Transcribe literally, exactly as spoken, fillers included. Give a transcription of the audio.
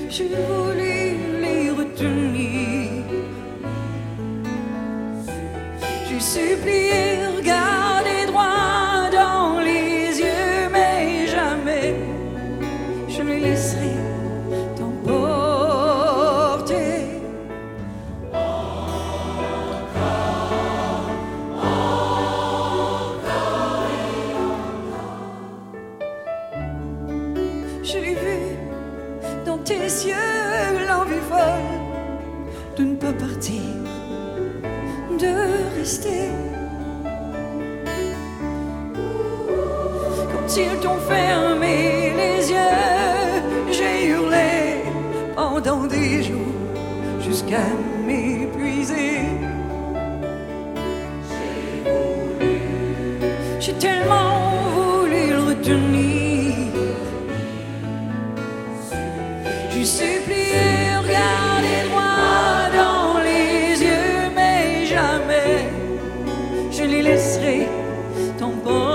j'ai voulu les retenir. J'ai supplié, regardé droit dans les yeux, mais jamais je ne les laisserai t'emporter. J'ai vu dans tes yeux l'envie folle de ne pas partir, de rester. Quand ils t'ont fermé les yeux, j'ai hurlé pendant des jours jusqu'à m'épuiser. J'ai tellement voulu le retenir. J'ai supplié, regardé droit dans les yeux, mais jamais je les laisserai t'emporter.